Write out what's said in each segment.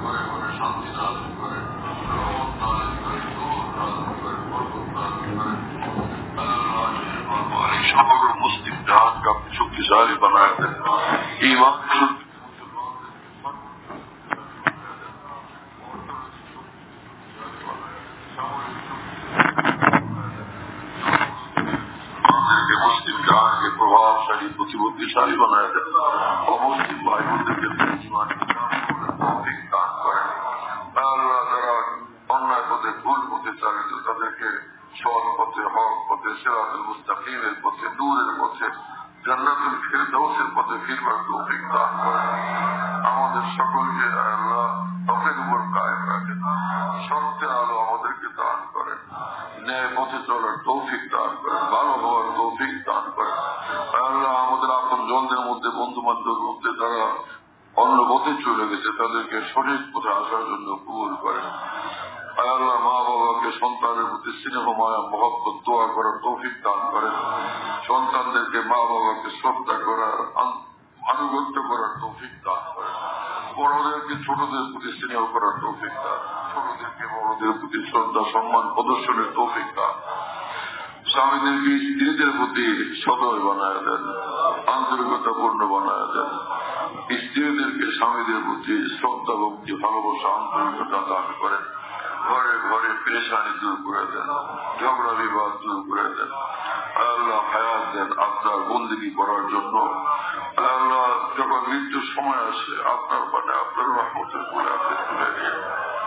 مسلم جہان کا اپنی شکتیشالی بنایا دے، ایمان مسلم جہان کے پربھاؤ شالی بتیشالی بنایا دے، اور مسلم بھائی بندے کے ایمان توفیق دان کرے۔ আল্লাহ যারা অন্যায় পথে ভুল পথে চালিত তাদেরকে সৎ পথে, হক পথে, সিরাতুল মুস্তাকিমের পথে, নূরের পথে, জান্নাতুল ফিরদাউসের পথে ফিরবার তৌফিক দান করেন। আমাদের সকলকে আল্লাহ হকের উপর কায়েম রাখেন, সত্যের আলো আমাদেরকে দান করেন, ন্যায় পথে চলার তৌফিক দান করেন, ভালো হওয়ার তৌফিক দান করেন। আল্লাহ আমাদের আপন জনদের মধ্যে, বন্ধু বান্ধবের মধ্যে যারা অন্য পথে চলে গেছে তাদেরকে সঠিক পথে আসার জন্য কবুল করেন। আল্লাহ মা বাবাকে সন্তানের প্রতি স্নেহ মায়া মহব্বত দোয়া করার তৌফিক দান করেন। সন্তানদেরকে মা বাবাকে শ্রদ্ধা করার, আনুগত্য করার তৌফিক দান করেন। বড়দেরকে ছোটদের প্রতি স্নেহ করার তৌফিক দান, ছোটদেরকে বড়দের প্রতি শ্রদ্ধা সম্মান প্রদর্শনের তৌফিক দান। স্বামীদেরকে স্ত্রীদের প্রতি সদয় বানায় দেন, আন্তরিকতাপূর্ণ বানায় দেন। স্ত্রীদেরকে স্বামীদের প্রতি শ্রদ্ধা ভক্তি ভালোবাসা আন্তরিকতা দান করেন। ঘরে ঘরে পেরেশানি দূর করে দেন, ঝগড়া বিবাদ দূর করে দেন। আল্লাহ হায়াত দেন আপনার বন্দেগী করার জন্য। আল্লাহ যখন মৃত্যুর সময় আসে আপনার মানে আপনার রহমতের বলে আপনি তুলে নিয়ে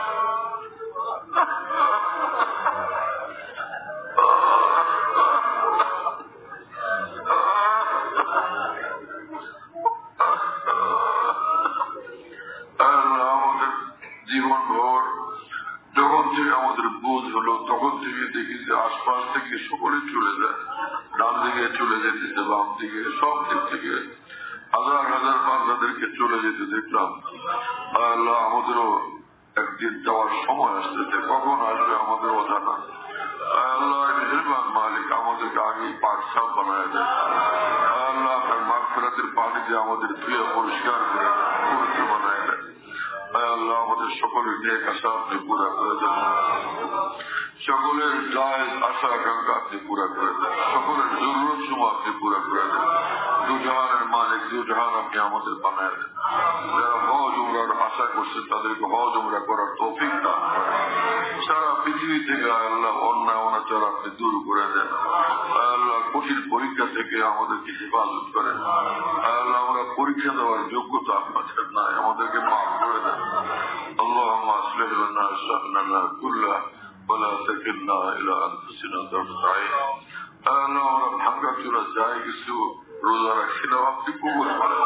আমাদের বোঝ হলো তখন থেকে দেখি যে আশপাশ থেকে সকলে চলে যায়, ডান দিকে চলে যেতেছে, বাম দিকে, সব দিক থেকে হাজার হাজার বান্দাদেরকে চলে যেতে দেখলাম। আল্লাহ আমাদেরও একদিন যাওয়ার সময় আসতেছে, কখন আসবে আমাদের অজানা। আল্লাহ মেহেরবান মালিক আমাদেরকে আগেই পাক সাফ বানায় দেন। আল্লাহ আপনার মাগফিরাতের পানি দিয়ে আমাদের প্রিয় পরিষ্কার করে পবিত্র বানায় দেন। আল্লাহ আমাদের সকলের নেক আশা আপনি পুরা করে দেন, সকলের জায়েজ আশা আকাঙ্ক্ষা আপনি পুরা করে দেন, সকলের জরুরত সময় আপনি পুরা করে দেন। দুজাহানের মালিক দুজাহান আপনি আমাদের বানায় দেন। যারা হজ উমরার আশা করছেন তাদেরকে হজ উমরা করার তৌফিক দান করেন। সারা পৃথিবী থেকে আল্লাহ অন্যায় অনাচার আপনি দূর করে দেন। আল্লাহ কঠিন পরীক্ষা থেকে আমাদেরকে হেফাজত করেন। আল্লাহ আমরা পরীক্ষা দেওয়ার যোগ্যতা আপনাদের নাই, আমাদেরকে মাফ করে দেন। اللهم اصلح لنا شأننا كله ولا تكلنا الى انفسنا طرفة عين। আল্লাহ আমরা ভাঙ্গা চোরা যাই কিছু রোজা রাখছিলাম আপনি কবুল করেন।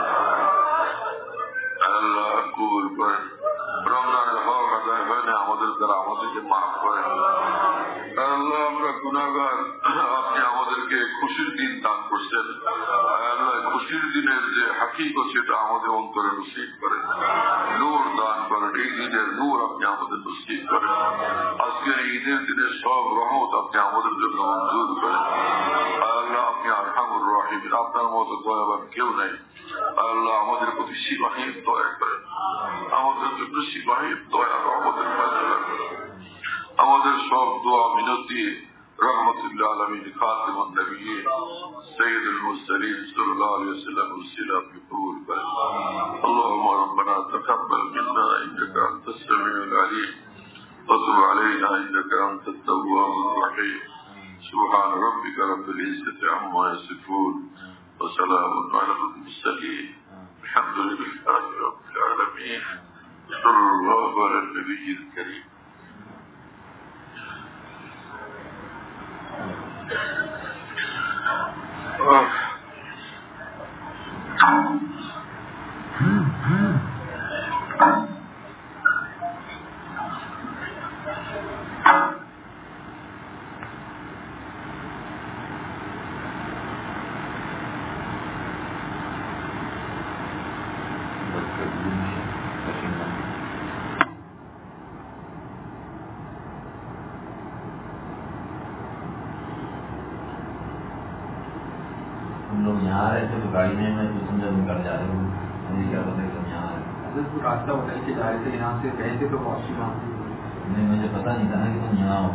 আল্লাহ কবুল করেন। রমজানের হক আদায় হয় না আমাদের দ্বারা, আমাদেরকে মাফ করেন। আল্লাহ আমরা গুনাহগার, আপনি আমাদেরকে খুশির দিন দান করছেন। আল্লাহ খুশির দিনের যে হাকিকত সেটা আমাদের অন্তরে নসিব করেন, নূর দান করেন। এই দিনের নূর আপনি আমাদের নসিব করেন। আজকের ঈদের দিনের সব রহমত আপনি আমাদের জন্য মঞ্জুর করেন। আল্লাহ আপনি আরহামুর রাহিম, আপনার মতো দয়াবান কেউ নেই। আল্লাহ আমাদের প্রতি সীমাহীন দয়া করেন, আমাদের জন্য সীমাহীন দয়া রহমতের ফায়সালা করেন। আমাদের সব দোয়া মিনতি রহমতুল্লাহ আলামিন খাতিমুন নবিয়্যিন সাইয়্যিদুল মুরসালিন সাল্লাল্লাহু আলাইহি ওয়াসাল্লাম উসিলা আপনি কবুল করেন। আল্লাহুম্মা রাব্বানা তাকাব্বাল মিন্না ইন্নাকা আনতাস সামিউল আলিম ওয়া তুব আলাইনা ইন্নাকা আনতাত তাওয়াবুর রহিম। সুবহান রাব্বিকা রাব্বিল ইজ্জাতি আম্মা ইয়াসিফুন ওয়া সালামুন আলাল মুরসালিন আলহামদুলিল্লাহি রাব্বিল আলামিন। সাল্লাল্লাহু আলান নবিয়্যিল কারীম। ہم لوگ یہاں آ رہے تھے تو گاڑی میں تو سمجھا نکل جا رہے ہوں، مجھے کیا پتا کہ ہم یہاں آ رہے ہیں۔ راستہ بتائی کہ جا رہے تھے یہاں سے گئے تھے تو واپسی وہاں نہیں مجھے پتا نہیں تھا نا کہ تم یہاں ہو.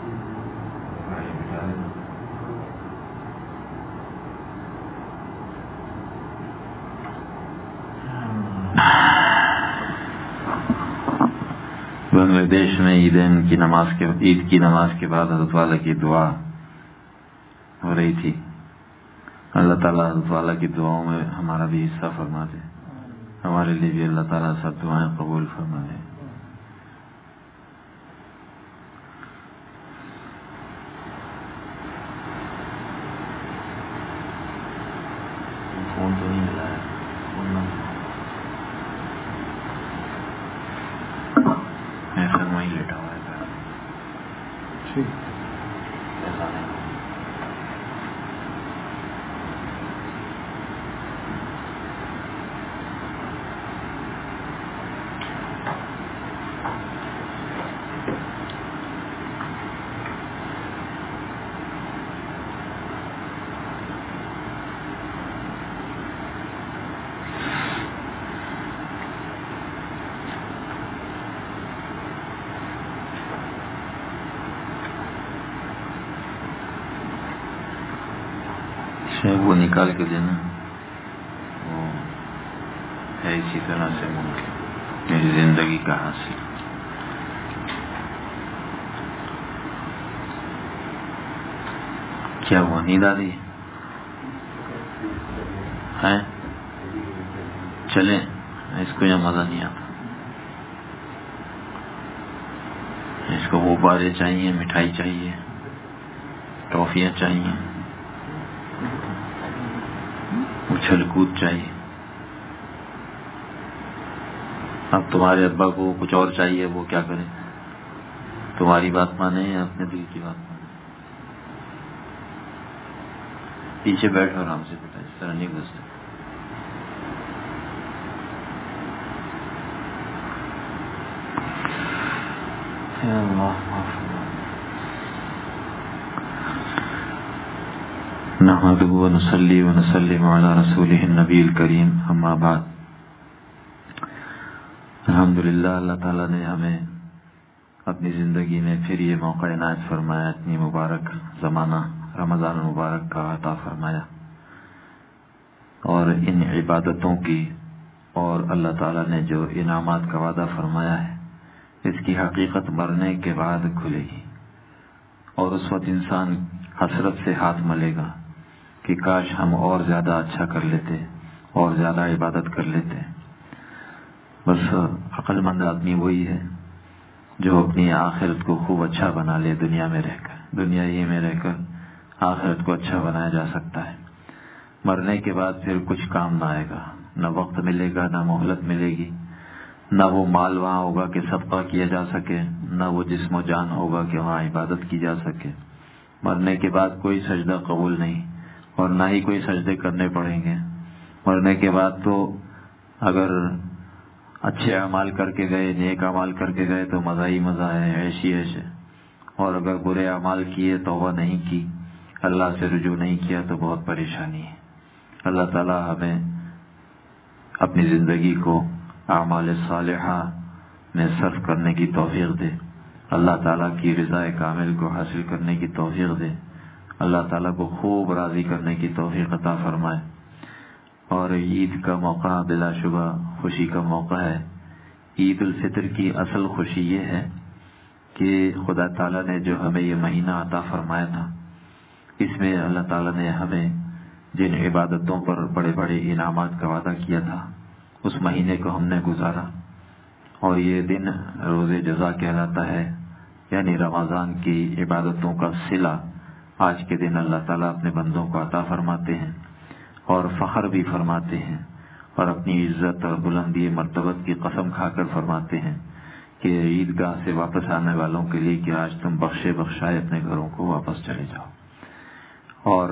بنگلہ دیش میں عید کی نماز کے بعد حضرت والا کی دعا ہو رہی تھی. اللہ تعالیٰ حضرت والا کی دعاؤں میں ہمارا بھی حصہ فرما دے. ہمارے لیے بھی اللہ تعالیٰ سب دعائیں قبول فرما دے. فون تو نہیں ملا ہے. احسن وہیں لیٹا ہوا ہے. ایسا نہیں. وہ نکال کے دینا. وہ ہے اسی طرح سے ممکن میری زندگی کا حاصل. کیا وہ نیند آ رہی ہے؟ چلیں اس کو یہاں مزہ نہیں آتا. اس کو غبارے چاہیے, مٹھائی چاہیے, ٹافیاں چاہیے, اچھل کود چاہیے. اب تمہارے ابا کو کچھ اور چاہیے, وہ کیا کریں؟ تمہاری بات مانے یا اپنے دل کی بات مانے؟ پیچھے بیٹھو آرام سے بیٹا, اس طرح نہیں گھستے. نحمده ونصلي ونسلم على رسوله النبی الکریم. اما بعد. الحمدللہ اللہ تعالیٰ نے ہمیں اپنی زندگی میں پھر یہ موقع عنایت فرمایا, اتنی مبارک زمانہ رمضان المبارک کا عطا فرمایا, اور ان عبادتوں کی اور اللہ تعالیٰ نے جو انعامات کا وعدہ فرمایا ہے اس کی حقیقت مرنے کے بعد کھلے گی. اور اس وقت انسان حسرت سے ہاتھ ملے گا کہ کاش ہم اور زیادہ اچھا کر لیتے, اور زیادہ عبادت کر لیتے. بس عقل مند آدمی وہی ہے جو اپنی آخرت کو خوب اچھا بنا لے. دنیا میں رہ کر, دنیا ہی میں رہ کر آخرت کو اچھا بنایا جا سکتا ہے. مرنے کے بعد پھر کچھ کام نہ آئے گا, نہ وقت ملے گا, نہ مہلت ملے گی, نہ وہ مال وہاں ہوگا کہ صدقہ کیا جا سکے, نہ وہ جسم و جان ہوگا کہ وہاں عبادت کی جا سکے. مرنے کے بعد کوئی سجدہ قبول نہیں, اور نہ ہی کوئی سجدے کرنے پڑیں گے. مرنے کے بعد تو اگر اچھے اعمال کر کے گئے, نیک اعمال کر کے گئے تو مزہ ہی مزہ ہے, عیش ہی عیش ہے. اور اگر برے اعمال کیے, توبہ نہیں کی, اللہ سے رجوع نہیں کیا تو بہت پریشانی ہے. اللہ تعالیٰ ہمیں اپنی زندگی کو اعمال صالحہ میں صرف کرنے کی توفیق دے. اللہ تعالیٰ کی رضا کامل کو حاصل کرنے کی توفیق دے. اللہ تعالیٰ کو خوب راضی کرنے کی توفیق عطا فرمائے. اور عید کا موقع بلا شبہ خوشی کا موقع ہے. عید الفطر کی اصل خوشی یہ ہے کہ خدا تعالیٰ نے جو ہمیں یہ مہینہ عطا فرمایا تھا, اس میں اللہ تعالیٰ نے ہمیں جن عبادتوں پر بڑے بڑے انعامات کا وعدہ کیا تھا, اس مہینے کو ہم نے گزارا. اور یہ دن روز جزا کہلاتا ہے, یعنی رمضان کی عبادتوں کا صلہ آج کے دن اللہ تعالیٰ اپنے بندوں کو عطا فرماتے ہیں, اور فخر بھی فرماتے ہیں, اور اپنی عزت اور بلندی مرتبت کی قسم کھا کر فرماتے ہیں کہ عیدگاہ سے واپس آنے والوں کے لیے کہ آج تم بخشے بخشائے اپنے گھروں کو واپس چلے جاؤ. اور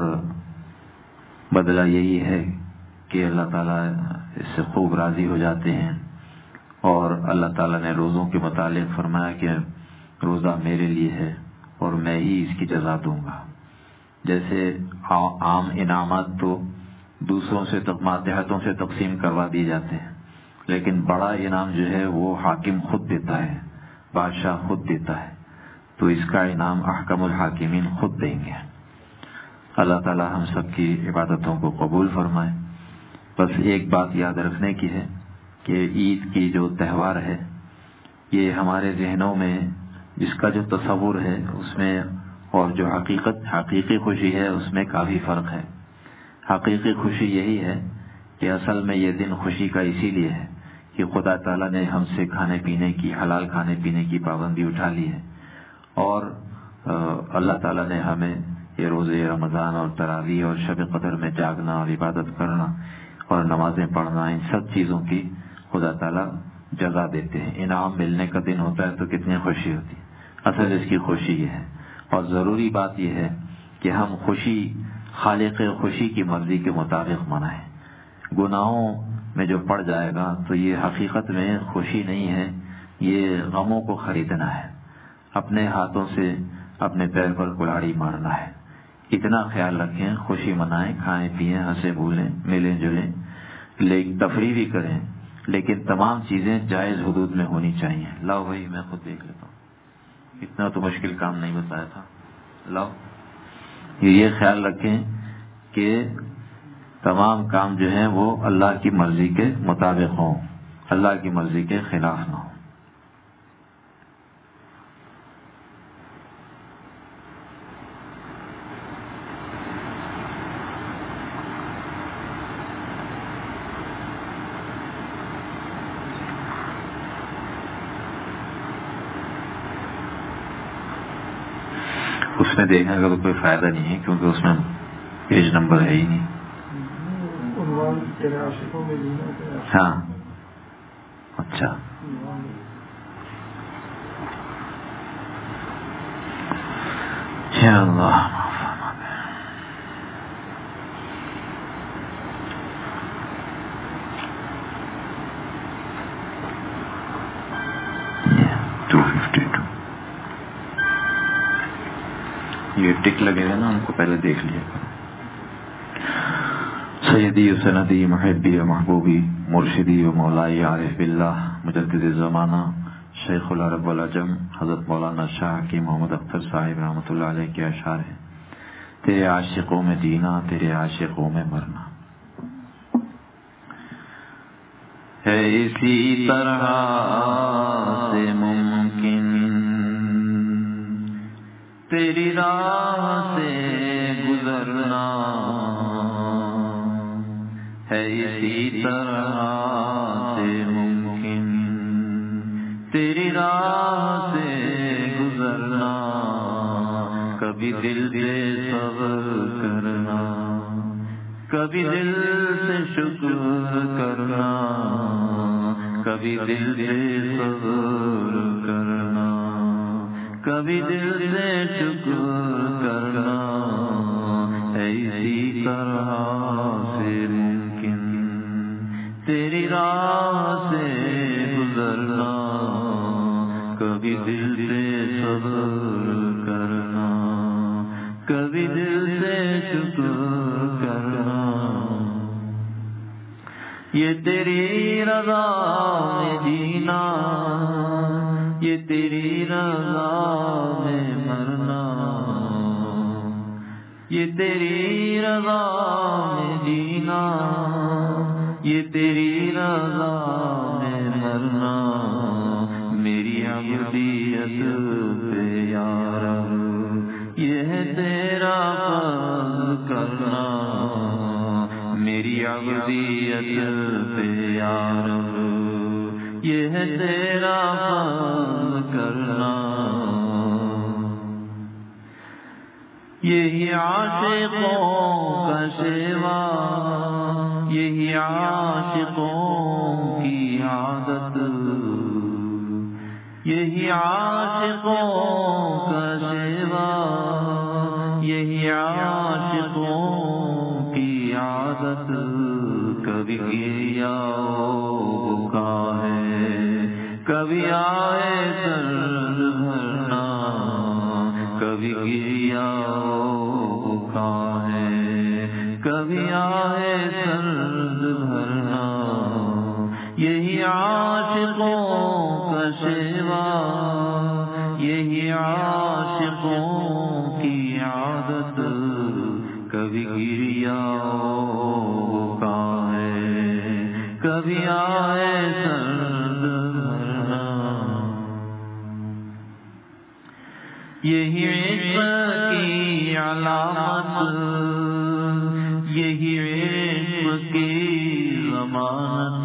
بدلہ یہی ہے کہ اللہ تعالیٰ اس سے خوب راضی ہو جاتے ہیں. اور اللہ تعالیٰ نے روزوں کے متعلق فرمایا کہ روزہ میرے لیے ہے اور میں ہی اس کی جزا دوں گا. جیسے عام انعامات تو دوسروں سے ماتحتوں سے تقسیم کروا دیے جاتے ہیں, لیکن بڑا انعام جو ہے وہ حاکم خود دیتا ہے، بادشاہ خود دیتا ہے، تو اس کا انعام احکم الحاکمین خود دیں گے۔ اللہ تعالی ہم سب کی عبادتوں کو قبول فرمائے۔ بس ایک بات یاد رکھنے کی ہے کہ عید کی جو تہوار ہے یہ ہمارے ذہنوں میں اس کا جو تصور ہے اس میں اور جو حقیقی خوشی ہے اس میں کافی فرق ہے۔ حقیقی خوشی یہی ہے کہ اصل میں یہ دن خوشی کا اسی لیے ہے کہ خدا تعالیٰ نے ہم سے کھانے پینے کی، حلال کھانے پینے کی پابندی اٹھا لی ہے، اور اللہ تعالیٰ نے ہمیں یہ روزے رمضان اور تراویح اور شب قدر میں جاگنا اور عبادت کرنا اور نمازیں پڑھنا، ان سب چیزوں کی خدا تعالیٰ جزا دیتے ہیں۔ انعام ملنے کا دن ہوتا ہے تو کتنی خوشی ہوتی ہے۔ اصل اس کی خوشی یہ ہے، اور ضروری بات یہ ہے کہ ہم خوشی خالق خوشی کی مرضی کے مطابق منائیں۔ گناہوں میں جو پڑ جائے گا تو یہ حقیقت میں خوشی نہیں ہے، یہ غموں کو خریدنا ہے، اپنے ہاتھوں سے اپنے پیر پر کلاڑی مارنا ہے۔ اتنا خیال رکھیں، خوشی منائیں، کھائیں پیئیں، ہنسیں بولیں، ملیں جلیں، تفریح بھی کریں، لیکن تمام چیزیں جائز حدود میں ہونی چاہیے۔ لاؤ بھائی میں خود دیکھ لیتا ہوں، اتنا تو مشکل کام نہیں بتایا تھا۔ لاؤ یہ خیال رکھیں کہ تمام کام جو ہیں وہ اللہ کی مرضی کے مطابق ہوں، اللہ کی مرضی کے خلاف نہ ہوں۔ اس میں دیکھنے کا تو کوئی فائدہ نہیں ہے کیونکہ اس میں پیج نمبر ہے ہی نہیں۔ ہاں اچھا، یا اللہ یہ ٹک لگے گا نا، ان کو پہلے دیکھ لیا۔ سیدی و سندی محبی و محبوبی مرشدی و مولائی عارف باللہ مجدد زمانہ شیخ العرب والعجم حضرت مولانا شاہ کی محمد اختر صاحب رحمۃ اللہ علیہ کے اشعار ہیں۔ تیرے عاشقوں میں جینا، تیرے عاشقوں میں مرنا ہے اسی طرح سے ممکن، تیری راہ سے گزرنا ہے اسی طرح سے ممکن، تیری راہ سے گزرنا، کبھی دل سے صبر کرنا، کبھی دل سے شکر کرنا، کبھی دل سے صبر کرنا، کبھی دل سے شکر کرنا ہے اسی طرح سے ممکن، تیری راہ سے گزرنا، کبھی دل سے صبر کرنا، کبھی دل سے شکر کرنا، یہ تیری رضا میں جینا، یہ تیری رضا میں مرنا، یہ تیری رضا میں جینا، یہ تیری رضا میں مرنا، میری عبودیت پہ یا رب یہ ہے تیرا فضل کرنا، میری عبودیت پہ یا رب یہ ہے تیرا فضل کرنا، یہی عاشقوں کا شیوا، یہی عاشقوں کی عادت، یہی عاشقوں کا شیوا، یہی عاشقوں کی عادت، کبھی کیا بکا ہے، کبھی آئے درد بھرنا، کبھی کیا بکا ہے، کبھی آئے درد بھرنا، یہی عاشقوں کا شیوا، یہی عاشقوں کی عادت، کبھی گریا کا ہے کبھی آئے سرد بھرنا، یہی عشق کی علامت، یہی عشق کی ضمانت،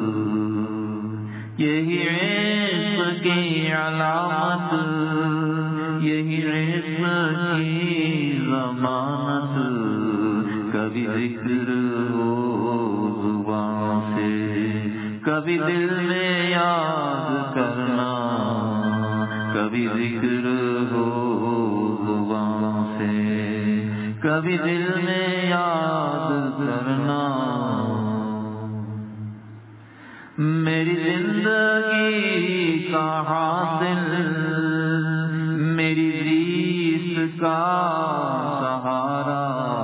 یہی عشق کی علامت، یہی عشق کی ضمانت، کبھی ذکر ہو زبان سے، کبھی دل میں یاد کرنا، کبھی ذکر ہو زبان سے، کبھی دل میں یاد کرنا، میری زندگی کا حاصل، میری ریت کا سہارا،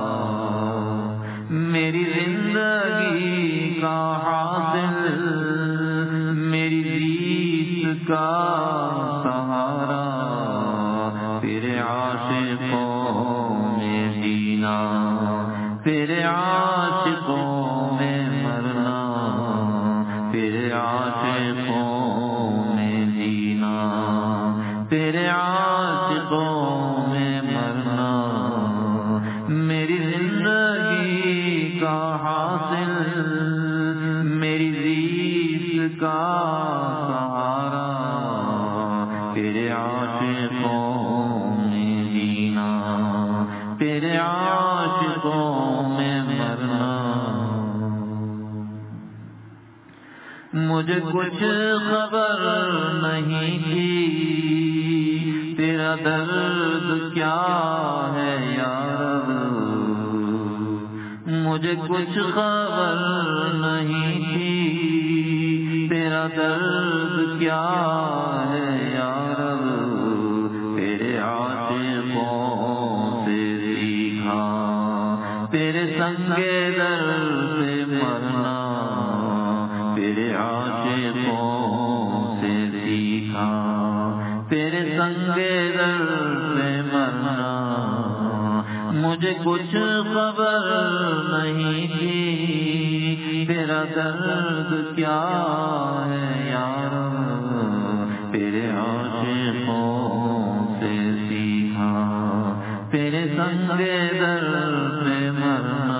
میری زندگی کا حاصل، میری ریت کا سہارا، تیرے عاشقوں میں جینا، تیرے عاشقوں میں مرنا، تیرے عاشقوں میں جینا، تیرے عاشقوں میں مرنا، میری زندگی کا حاصل، میری ریت کا سہارا، تیرے عاشقوں میں جینا، تیرے عاشقوں میں مرنا، مجھے کچھ خبر نہیں تھی تیرا درد کیا ہے یا رب، مجھے کچھ خبر نہیں تھی تیرا درد کیا ہے یا رب، تیرے عاشقوں سے سیکھا، تیرے سنگے در سے مرنا، تیرے عاشقوں سے سیکھا، تیرے سنگے در سے مرنا، مجھے کچھ خبر نہیں تھی تیرا درد کیا ہے یا رب، تیرے عاشقوں سے سیکھا، تیرے سنگے در سے مرنا،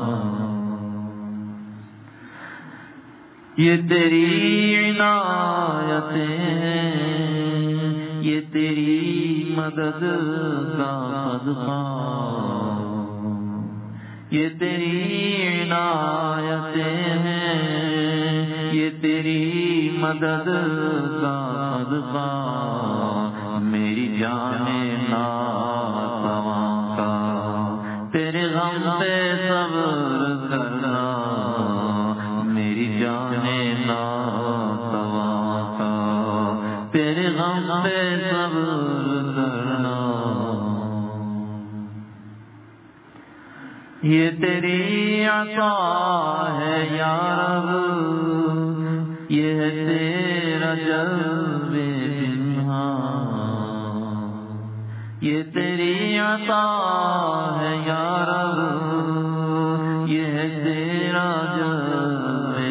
یہ تیری عنایتیں ہیں، یہ تیری مدد کا صدقہ، یہ تیری عنایتیں ہیں، یہ تیری مدد کا صدقہ، میری جان ناتواں کا تیرے غم پہ صبر کرنا، میری جان ناتواں کا تیرے غم پہ صبر کرنا، یہ تیری عطا ہے یا رب، یہ ہے تیرا جلوہ پنہاں، یہ تیری عطا ہے یا رب، یہ ہے تیرا جلوہ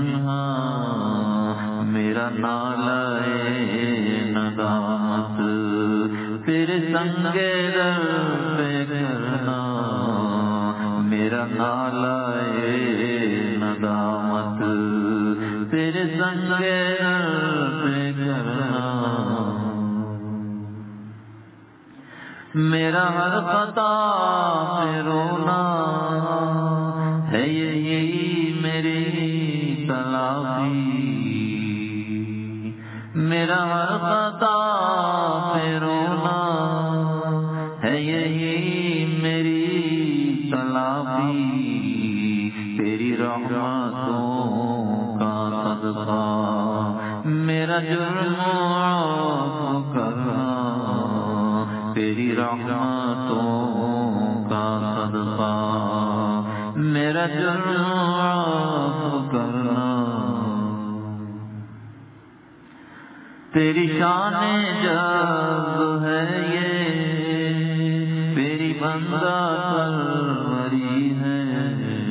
پنہاں، میرا نالہ ندامت تیرے سنگے در پہ کرنا، میرا نالہ ندامت تیرے سنگے در پہ کرنا، میرا ہر خطا پہ رونا ہے یہی میری تلافی، میرا ہر خطا پہ رونا ہے یہی میری تلافی، تیری رحمتوں کا صدقہ میرا جرم معاف کرنا، تیری رحمتوں کا صدقہ میرا جرم معاف کرنا، تیری شان جب ہے یہ تیری بندہ پروری ہے،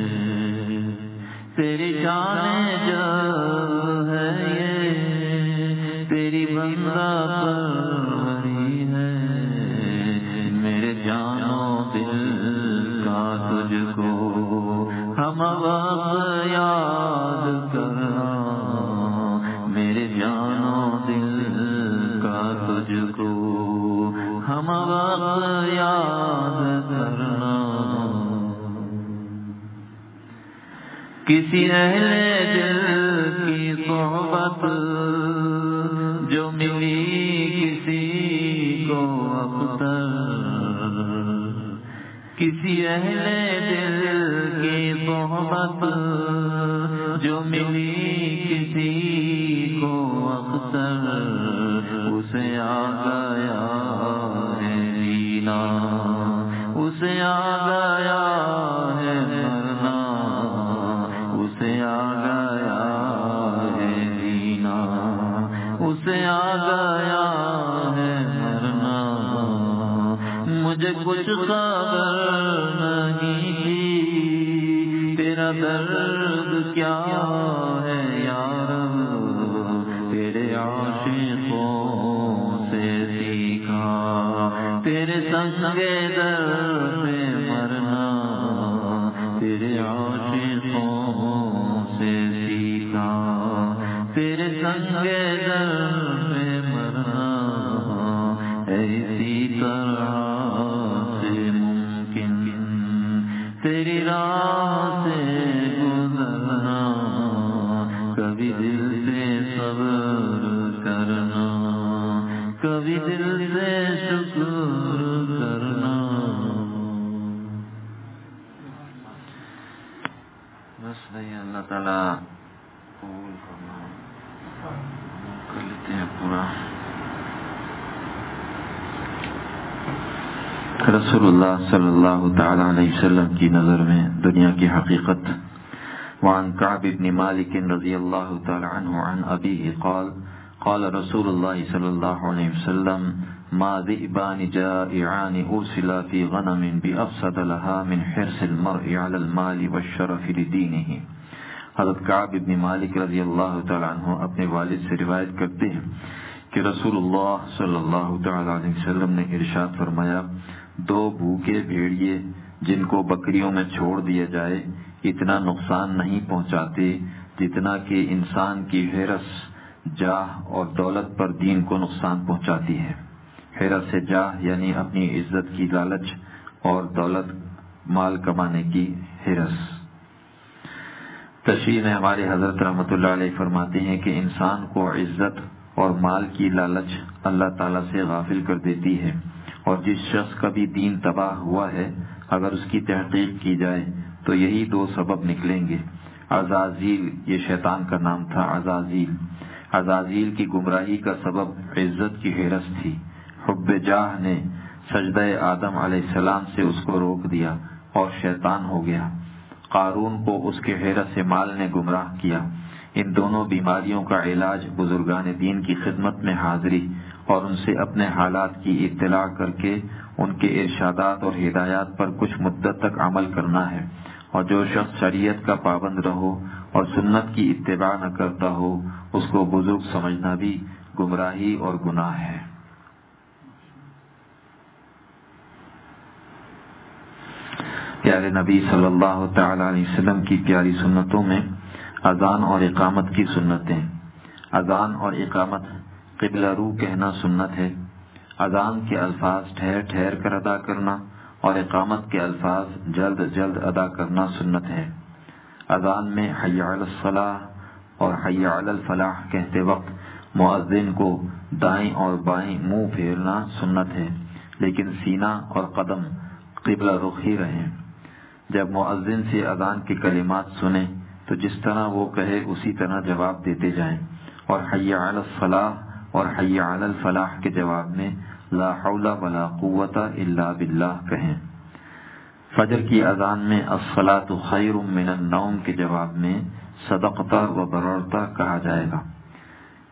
تیری شان جب ہے یہ تیری بندہ پروری ہے، میرے جانو دل کا تجھ کو ہم وقت یاد کرنا، میرے جانو دل کا تجھ کو ہم وقت یاد کرنا، کسی اہل دل کی صحبت جو ملی کسی کو اختر، کسی اہل دل کی صحبت جو ملی کسی کو اختر، اسے آ گیا ہے جینا، اسے آ گیا ہے مرنا، اسے آ گیا ہے جینا، اسے آ گیا ہے مرنا، مجھے کچھ خبر نہیں تھی تیرا درد کیا ہے یا رب، تیرے عاشقوں سے سیکھا تیرے سنگ درد میں مرنا، تیرے عاشقوں سے سیکھا تیرے سنگ درد میں مرنا، ایسی طرح سے ممکن تیری راہ سے گزرنا، کبھی دل سے صبر کرنا، کبھی دل سے شکر کرنا، بس بھائی اللہ تعالیٰ قبول فرما، کر لیتے ہیں پورا۔ رسول اللہ صلی اللہ تعالی علیہ وسلم کی نظر میں دنیا کی حقیقت۔ وعن کعب بن مالک رضی اللہ تعالی عنہ عن ابیہ قال قال رسول اللہ صلی اللہ علیہ وسلم ما ذئبان جائعان ارسلا فی غنم بافسد لها من حرص المرء علی المال والشرف لدینہ۔ حضرت کعب بن مالک رضی اللہ تعالی عنہ اپنے والد سے روایت کرتے ہیں کہ رسول اللہ صلی اللہ تعالی علیہ وسلم نے ارشاد فرمایا، دو بھوکے بھیڑیے جن کو بکریوں میں چھوڑ دیا جائے اتنا نقصان نہیں پہنچاتے جتنا کہ انسان کی حرص، جاہ اور دولت پر دین کو نقصان پہنچاتی ہے۔ حرص سے جاہ یعنی اپنی عزت کی لالچ، اور دولت مال کمانے کی حرص۔ تشریح میں ہمارے حضرت رحمۃ اللہ علیہ فرماتے ہیں کہ انسان کو عزت اور مال کی لالچ اللہ تعالیٰ سے غافل کر دیتی ہے، اور جس شخص کا بھی دین تباہ ہوا ہے اگر اس کی تحقیق کی جائے تو یہی دو سبب نکلیں گے۔ عزازیل، یہ شیطان کا نام تھا، عزازیل کی گمراہی کا سبب عزت کی حرص تھی۔ حب جاہ نے سجدہ آدم علیہ السلام سے اس کو روک دیا اور شیطان ہو گیا۔ قارون کو اس کے حرص مال نے گمراہ کیا۔ ان دونوں بیماریوں کا علاج بزرگان دین کی خدمت میں حاضری اور ان سے اپنے حالات کی اطلاع کر کے ان کے ارشادات اور ہدایات پر کچھ مدت تک عمل کرنا ہے، اور جو شخص شریعت کا پابند رہو اور سنت کی اتباع نہ کرتا ہو اس کو بزرگ سمجھنا بھی گمراہی اور گناہ ہے۔ پیارے نبی صلی اللہ تعالی علیہ وسلم کی پیاری سنتوں میں اذان اور اقامت کی سنتیں۔ اذان اور اقامت قبلہ رو کہنا سنت ہے۔ اذان کے الفاظ ٹھہر ٹھہر کر ادا کرنا اور اقامت کے الفاظ جلد جلد ادا کرنا سنت ہے۔ اذان میں حی علی الصلاۃ اور حی علی الفلاح کہتے وقت مؤذن کو دائیں اور بائیں منہ پھیرنا سنت ہے، لیکن سینہ اور قدم قبلہ رخ ہی رہیں۔ جب مؤذن سے اذان کے کلمات سنیں تو جس طرح وہ کہے اسی طرح جواب دیتے جائیں، اور حی علی الصلاۃ اور حی علی الفلاح کے جواب میں لا حول ولا قوت الا باللہ کہیں۔ فجر کی اذان میں الصلاۃ خیر من النوم کے جواب میں صدقت و بررت کہا جائے گا۔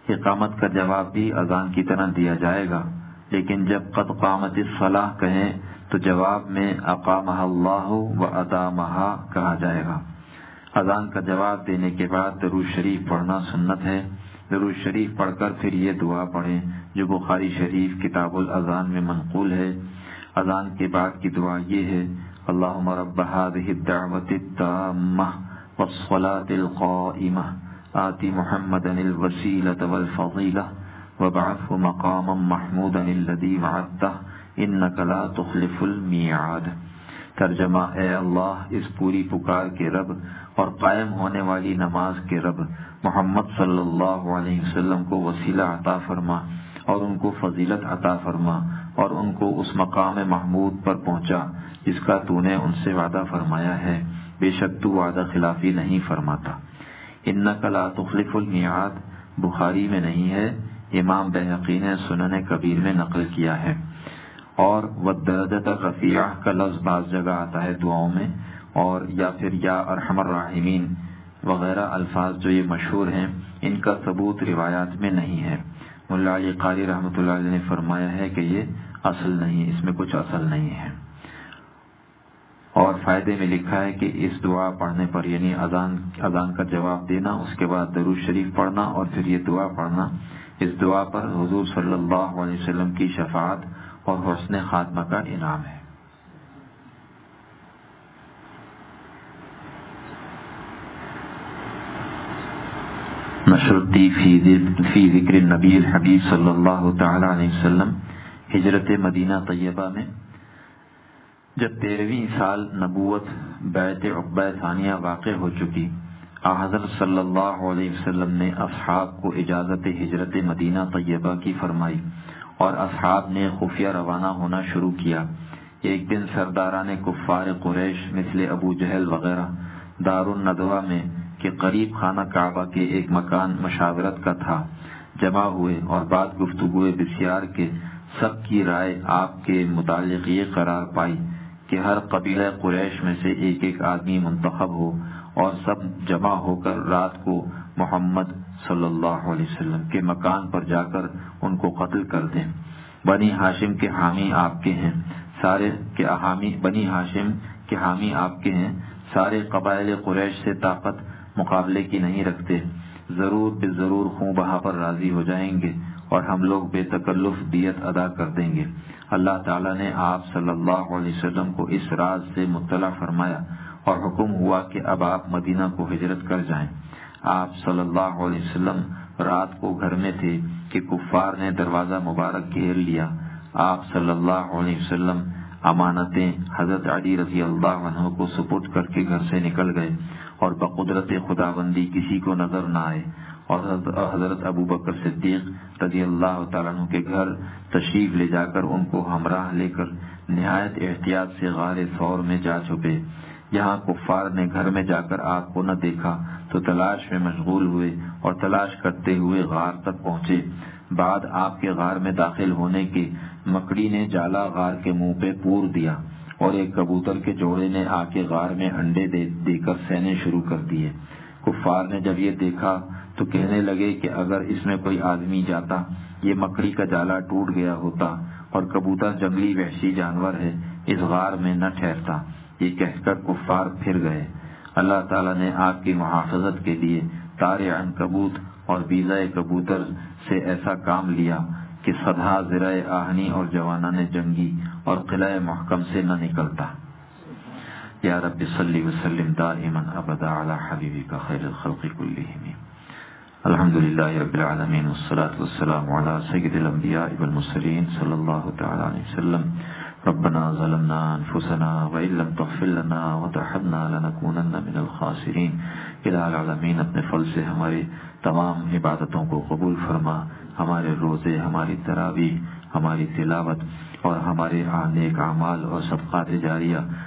اقامت کا جواب بھی اذان کی طرح دیا جائے گا، لیکن جب قد قامت الصلاۃ کہیں تو جواب میں اقامہ اللہ و ادامہا کہا جائے گا۔ اذان کا جواب دینے کے بعد درود شریف پڑھنا سنت ہے۔ درود شریف پڑھ کر پھر یہ دعا پڑھیں جو بخاری شریف کتاب الاذان میں منقول ہے۔ اذان کے بعد کی دعا یہ ہے: اللہم رب هذه الدعوة التامة والصلاة القائمة آت محمدا الوسیلة والفضیلة وابعثه مقاما محمودا الذی وعدته انک لا تخلف المیعاد۔ ترجمہ: اے اللہ، اس پوری پکار کے رب اور قائم ہونے والی نماز کے رب محمد صلی اللہ علیہ وسلم کو وسیلہ عطا فرما اور ان کو فضیلت عطا فرما اور ان کو اس مقام محمود پر پہنچا جس کا تو نے ان سے وعدہ فرمایا ہے، بے شک تو وعدہ خلافی نہیں فرماتا۔ انک لا تخلف المیعاد بخاری میں نہیں ہے، امام بہقی نے سنن کبیر میں نقل کیا ہے۔ اور والدرجۃ الرفیعہ کا لفظ بعض جگہ آتا ہے دعاؤں میں، اور یا پھر یا ارحم الراحمین وغیرہ الفاظ جو یہ مشہور ہیں، ان کا ثبوت روایات میں نہیں ہے۔ ملا علی قاری رحمۃ اللہ علیہ نے فرمایا ہے کہ یہ اصل نہیں، اس میں کچھ اصل نہیں ہے۔ اور فائدے میں لکھا ہے کہ اس دعا پڑھنے پر، یعنی اذان کا جواب دینا، اس کے بعد درود شریف پڑھنا اور پھر یہ دعا پڑھنا، اس دعا پر حضور صلی اللہ علیہ وسلم کی شفاعت اور حسن خاتمہ کا انعام ہے۔ نشرتی فی ذکر النبی الحبیب صلی اللہ تعالی علیہ وسلم۔ ہجرت مدینہ طیبہ میں جب 13ویں سال نبوت بیعت عقبہ ثانیہ واقع ہو چکی، حضرت صلی اللہ علیہ وسلم نے اصحاب کو اجازت ہجرت مدینہ طیبہ کی فرمائی اور اصحاب نے خفیہ روانہ ہونا شروع کیا۔ ایک دن سرداران کفار قریش مثل ابو جہل وغیرہ دار الندوہ میں کہ قریب خانہ کعبہ کے ایک مکان مشاورت کا تھا جمع ہوئے اور بات گفتگو بسیار کے سب کی رائے آپ کے متعلق یہ قرار پائی کہ ہر قبیلہ قریش میں سے ایک ایک آدمی منتخب ہو اور سب جمع ہو کر رات کو محمد صلی اللہ علیہ وسلم کے مکان پر جا کر ان کو قتل کر دیں۔ بنی ہاشم کے حامی آپ کے ہیں، بنی ہاشم کے حامی آپ کے ہیں، سارے قبائل قریش سے طاقت مقابلے کی نہیں رکھتے، ضرور بے ضرور خوں بہا پر راضی ہو جائیں گے اور ہم لوگ بے تکلف دیت ادا کر دیں گے۔ اللہ تعالیٰ نے آپ صلی اللہ علیہ وسلم کو اس راز سے مطلع فرمایا اور حکم ہوا کہ اب آپ مدینہ کو ہجرت کر جائیں۔ آپ صلی اللہ علیہ وسلم رات کو گھر میں تھے کہ کفار نے دروازہ مبارک گھیر لیا۔ آپ صلی اللہ علیہ وسلم امانتیں حضرت علی رضی اللہ عنہ کو سپرد کر کے گھر سے نکل گئے اور بقدرت خداوندی کسی کو نظر نہ آئے، اور حضرت ابو بکر صدیق رضی اللہ تعالیٰ عنہ کے گھر تشریف لے جا کر ان کو ہمراہ لے کر نہایت احتیاط سے غار ثور میں جا چھپے۔ یہاں کفار نے گھر میں جا کر آپ کو نہ دیکھا تو تلاش میں مشغول ہوئے اور تلاش کرتے ہوئے غار تک پہنچے۔ بعد آپ کے غار میں داخل ہونے کے مکڑی نے جالا غار کے منہ پہ پور دیا اور ایک کبوتر کے جوڑے نے آ کے غار میں انڈے دے کر سینے شروع کر دیے۔ کفار نے جب یہ دیکھا تو کہنے لگے کہ اگر اس میں کوئی آدمی جاتا یہ مکڑی کا جالا ٹوٹ گیا ہوتا، اور کبوتر جنگلی وحشی جانور ہے، اس غار میں نہ ٹھہرتا۔ یہ کہہ کر کفار پھر گئے۔ اللہ تعالیٰ نے آپ کی محافظت کے لیے تار عنکبوت اور بیضہ کبوتر سے ایسا کام لیا کہ صدہا زرع آہنی اور جوانان جنگی اور قلعہ محکم سے نہ نکلتا۔ یا رب صلی وسلم دائما ابدا علی حبیبک خیر الخلق کلہم۔ الحمدللہ رب العالمین والصلاة والسلام علی سید الانبیاء والمرسلین صلی اللہ تعالی علیہ وسلم۔ ربنا ظلمنا انفسنا وان لم تغفر لنا وترحمنا لنکونن من الخاسرین۔ الہ العالمین اپنے فضل سے ہماری تمام عبادتوں کو قبول فرما، ہمارے روزے، ہماری تراویح، ہماری تلاوت اور ہمارے نیک اعمال اور صدقات جاریہ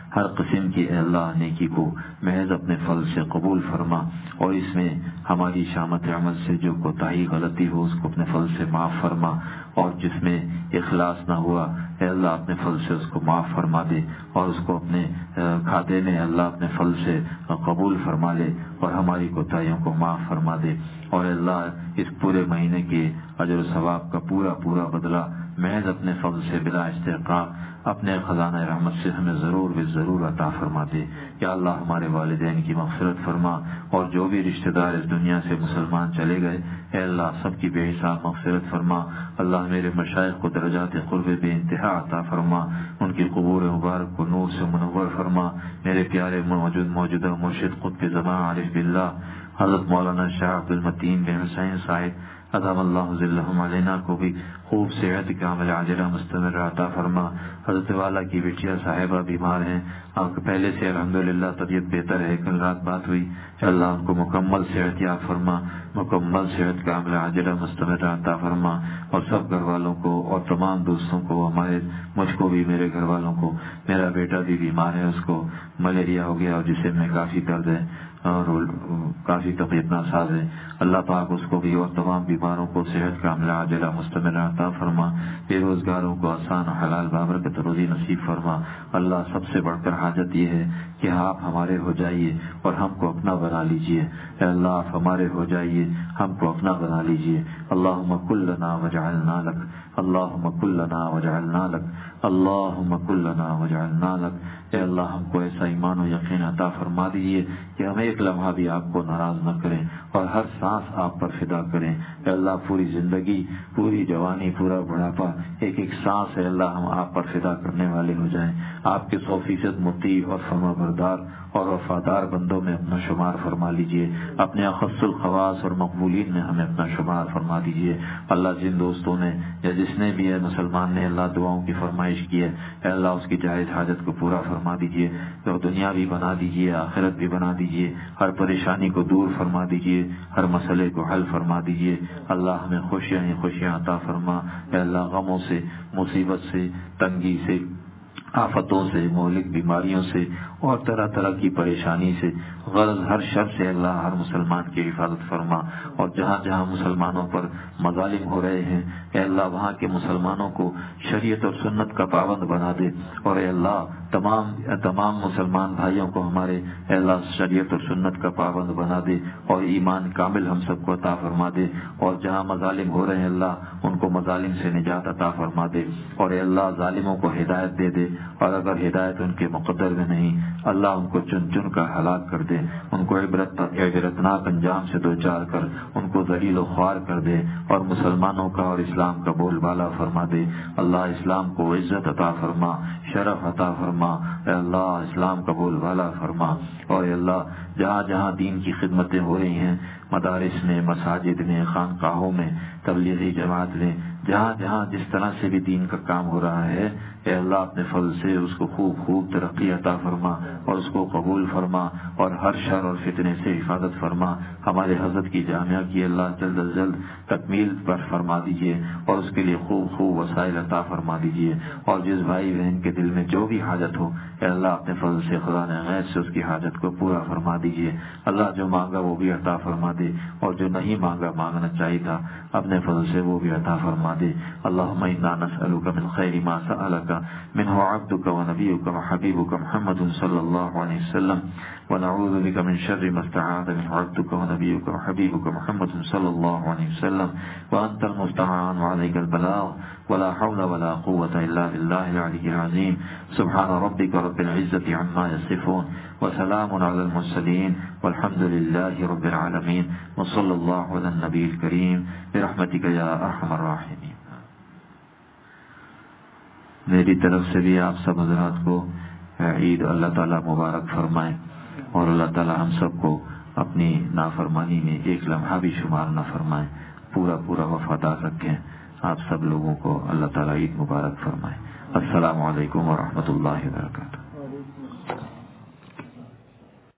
ہر قسم کی اے اللہ نیکی کو محض اپنے فضل سے قبول فرما، اور اس میں ہماری شامت عمل سے جو کوتاہی غلطی ہو اس کو اپنے فضل سے معاف فرما، اور جس میں اخلاص نہ ہوا اے اللہ اپنے فضل سے اس کو معاف فرما دے، اور اس کو اپنے کھاتے میں اللہ اپنے فضل سے قبول فرما لے، اور ہماری کوتاہیوں کو معاف فرما دے، اور اللہ اس پورے مہینے کے اجر و ثواب کا پورا پورا بدلہ محض اپنے فضل سے بلا استحقاق اپنے خزانہ رحمت سے ہمیں ضرور ضرور عطا فرما دے۔ یا اللہ ہمارے والدین کی مغفرت فرما، اور جو بھی رشتہ دار اس دنیا سے مسلمان چلے گئے اے اللہ سب کی بے حساب مغفرت فرما۔ اللہ میرے مشائخ کو درجات قرب بے انتہا عطا فرما، ان کی قبور مبارک کو نور سے منور فرما۔ میرے پیارے موجودہ مرشد قطب زمان عارف باللہ حضرت مولانا شاہ عبد المتین بن حسین صاحب ادام اللہ ذلہم علینا کو بھی خوب صحت کامل عاجلہ مستمر عطا فرما۔ حضرت والا کی بٹیا صاحبہ بیمار ہیں، پہلے سے الحمدللہ طبیعت بہتر ہے، کل رات بات ہوئی، اللہ ان کو مکمل صحت یاب فرما، مکمل صحت کامل عاجلہ مستمر عطا فرما، اور سب گھر والوں کو اور تمام دوستوں کو، مجھ کو بھی، میرے گھر والوں کو۔ میرا بیٹا بھی بیمار ہے، اس کو ملیریا ہو گیا اور جسم میں کافی درد ہے اور کافی طبیعت ناساز ہے، اللہ پاک اس کو بھی اور تمام بیماروں کو صحت کاملہ عاجلہ مستمر عطا فرما، بے روزگاروں کو آسان و حلال بابرکت روزی نصیب فرما۔ اللہ سب سے بڑھ کر حاجت یہ ہے کہ آپ ہمارے ہو جائیے اور ہم کو اپنا بنا لیجئے، اے اللہ آپ ہمارے ہو جائیے، ہم کو اپنا بنا لیجئے۔ اللہم کل لنا وجعلنا لک، اللہم کل لنا وجعلنا لک، اللہم کل لنا وجعلنا لک۔ اے اللہ ہم کو ایسا ایمان و یقین عطا فرما دیجیے کہ ہم ایک لمحہ بھی آپ کو ناراض نہ کریں اور ہر سانس آپ پر فدا کریں۔ اے اللہ پوری زندگی، پوری جوانی، پورا بڑھاپا، ایک ایک سانس اے اللہ ہم آپ پر فدا کرنے والے ہو جائیں۔ آپ کے 100% مطیع اور فرما بردار اور وفادار بندوں میں اپنا شمار فرما لیجئے، اپنے اخص الخواص اور مقبولین میں ہمیں اپنا شمار فرما دیجئے۔ اللہ جن دوستوں نے یا جس نے بھی ہے مسلمان نے اللہ دعاؤں کی فرمائش کی ہے اے اللہ اس کی جائز حاجت کو پورا فرما دیجئے، تو دنیا بھی بنا دیجئے، آخرت بھی بنا دیجئے، ہر پریشانی کو دور فرما دیجئے، ہر مسئلے کو حل فرما دیجئے۔ اللہ ہمیں خوشیاں ہی خوشیاں عطا فرما، اے اللہ غموں سے، مصیبت سے، تنگی سے، آفتوں سے، مہلک بیماریوں سے اور طرح طرح کی پریشانی سے، غرض ہر شر سے اللہ ہر مسلمان کی حفاظت فرما، اور جہاں جہاں مسلمانوں پر مظالم ہو رہے ہیں اے اللہ وہاں کے مسلمانوں کو شریعت اور سنت کا پابند بنا دے، اور اے اللہ تمام مسلمان بھائیوں کو ہمارے اے اللہ شریعت اور سنت کا پابند بنا دے، اور ایمان کامل ہم سب کو عطا فرما دے، اور جہاں مظالم ہو رہے ہیں اللہ ان کو مظالم سے نجات عطا فرما دے، اور اے اللہ ظالموں کو ہدایت دے دے، اور اگر ہدایت ان کے مقدر میں نہیں اللہ ان کو چن چن کر ہلاک کر دے، ان کو عبرتناک انجام سے دوچار کر ان کو ذلیل و خوار کر دے، اور مسلمانوں کا اور اسلام کا بول بالا فرما دے۔ اللہ اسلام کو عزت عطا فرما، شرف عطا فرما، اے اللہ اسلام کا بول بالا فرما، اور اے اللہ جہاں جہاں دین کی خدمتیں ہو رہی ہیں، مدارس میں، مساجد میں، خانقاہوں میں، تبلیغی جماعت میں، جہاں جہاں جس طرح سے بھی دین کا کام ہو رہا ہے اے اللہ اپنے فضل سے اس کو خوب ترقی عطا فرما اور اس کو قبول فرما، اور ہر شر اور فتنے سے حفاظت فرما۔ ہمارے حضرت کی جامعہ کی اللہ جلد از جلد تکمیل پر فرما دیجیے، اور اس کے لیے خوب وسائل عطا فرما دیجیے، اور جس بھائی بہن کے دل میں جو بھی حاجت ہو اے اللہ اپنے فضل سے خزانہ غیب سے اس کی حاجت کو پورا فرما دیجیے۔ اللہ جو مانگا وہ بھی عطا فرما دے، اور جو نہیں مانگنا چاہیے تھا اپنے فضل سے وہ بھی عطا فرما دے۔ اللہم انا نسألک من خیر ما سألک منہ عبدک ونبیک وحبیبک محمد صلی اللہ علیہ وسلم، ونعوذ بک من شر ما استعاذ منہ عبدک ونبیک وحبیبک محمد صلی اللہ علیہ وسلم، وانت المستعان وعلیک البلاغ، ولا حول ولا قوة الا باللہ العلی العظیم۔ سبحان ربک رب العزة عما یصفون، وسلام علی المرسلین، والحمد للہ رب العالمین، وصلی اللہ علی النبی الکریم برحمتک یا ارحم الراحمین۔ میری طرف سے بھی آپ سب حضرات کو عید اللہ تعالیٰ مبارک فرمائیں، اور اللہ تعالیٰ ہم سب کو اپنی نافرمانی میں ایک لمحہ بھی شمار نہ فرمائیں، پورا وفادار رکھیں۔ آپ سب لوگوں کو اللہ تعالیٰ عید مبارک فرمائیں۔ السلام علیکم ورحمۃ اللہ وبرکاتہ۔